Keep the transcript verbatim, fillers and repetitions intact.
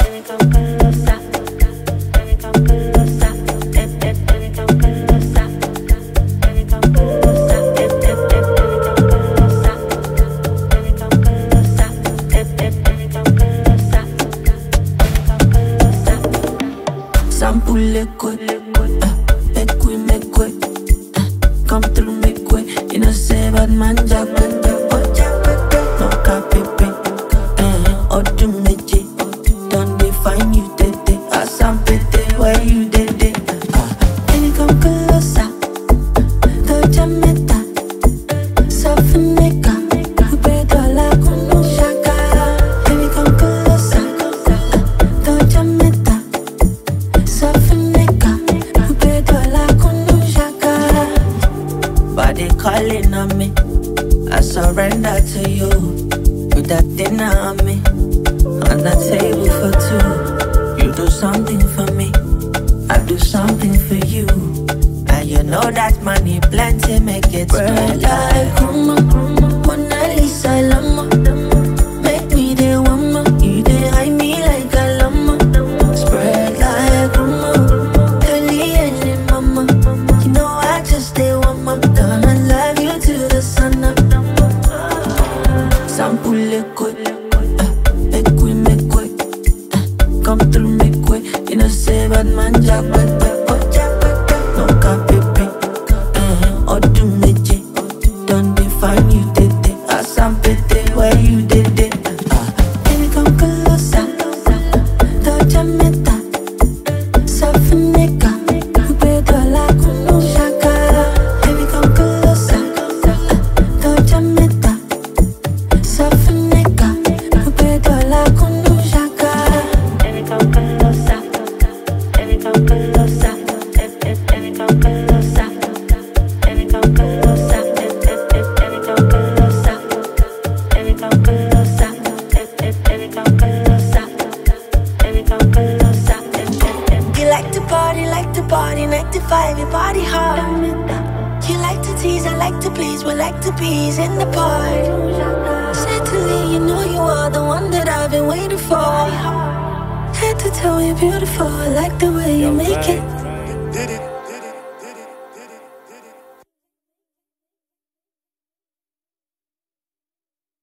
Sample liquid, uh, make we make way. Uh, come through, make way. You know, say bad man, jack, no copy, uh, or do meji. Don't define you, tete. I some pete, where you did it. Uh, can you come closer? Touch a meta, softenica. You better like no shakara. Can you come closer? Touch a meta. Body calling on me, I surrender to you. Put that dinner on me, on the table for two. You do something for me, I do something for you. And you know that money plenty, make it spread like Kruma, Mona Lisa, Lama. Make me the one more, you dey hide me like a llama. Spread like Kruma, Kelly and mama. You know I just stay one more. Gonna love you till the sun up. Sample liquid, uh, make we make way. Uh, come through, make way. You know say bad man jack, no copy, uh, or do meji. Don't define you, tete. I some pete, where you did it. Uh, can you come closer? Touch a meta, softenica. You better like no shakara. Can you come closer? Touch a meta, softenica. You better like no shakara. Can you come closer? Can you come closer? Can you come closer? Can you come closer? Can you come closer? Can you come closer? Can you come closer? Can you come closer? You like to party, like to party, ninety-five, your body hard. You like to tease, I like to please, we like to please in the part. Certainly, you know you are the one that I've been waiting for. Head to toe, you're beautiful, I like the way you make it. Did it.